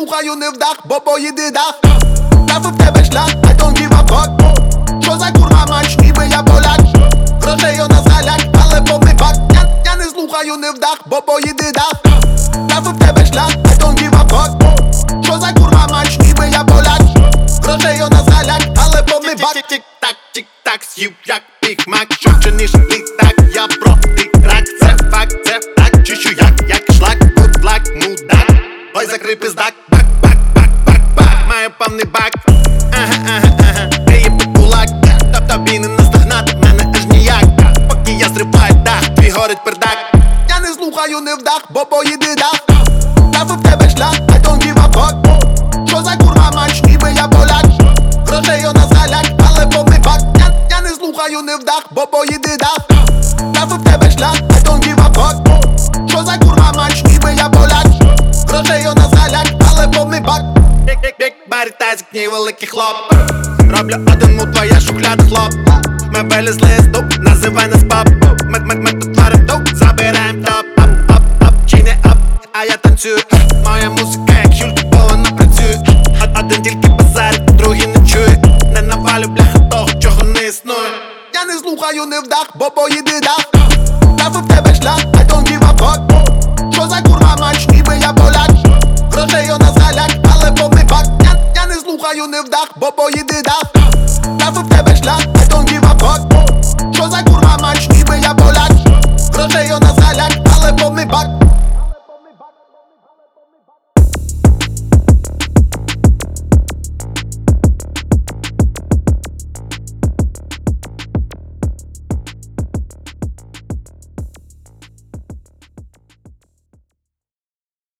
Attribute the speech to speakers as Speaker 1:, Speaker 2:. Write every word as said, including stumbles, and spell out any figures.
Speaker 1: слухаю не вдах, бо поїде дах. Трафив в тебе шлях, I don't give a fuck. Що за курва матч, ніби я поляк. Грошей у нас галяк, але повний бак. Я, я не слухаю не вдах, бо поїде дах. Трафив в тебе шлях, I don't give a fuck. Що за курва матч, ніби я поляк. Грошей у нас галяк, але повний бак.
Speaker 2: Тік-так, тік-так, з'їв як пік-мак. Швидше ніж літак, я проти трак. Це факт, це так, чищу як, як шлак. Будлак, мудак, ой закрий пиздак. Бак, бак, бак, бак, бак, маю повний бак. Ага, ага, ага, ти є кулак. Та тобі не наздогнати мене аж ніяк. Поки я зриваю дах, твій горить пердак.
Speaker 1: Я не слухаю не вдах, бо поїде дах. Трафив в тебе шлях, I don't give a fuck. Що за курва матч, ніби я поляк. Грошей у нас галяк, але повний бак. Я, я не слухаю не вдах, бо поїде дах. Трафив в тебе шлях, I don't give a fuck. Що за курва матч, ніби я поляк. Грошей у нас галяк, але повний бак.
Speaker 2: Бік-бік-бік, барі тазик, ні великий хлоп. Роблю один му, твоя шухляда хлоп. Ми вилізли з дуб, називай нас пап. Ми, ми, ми тут творим дуб, забираєм топ. Ап, ап, ап, чи не ап, а я танцюю. Моя музика, як Юлька, бо вона працює. Один тільки базарить, другий не чує. Не навалю, бляха, того, чого не існує.
Speaker 1: Я не слухаю не вдах, бо поїде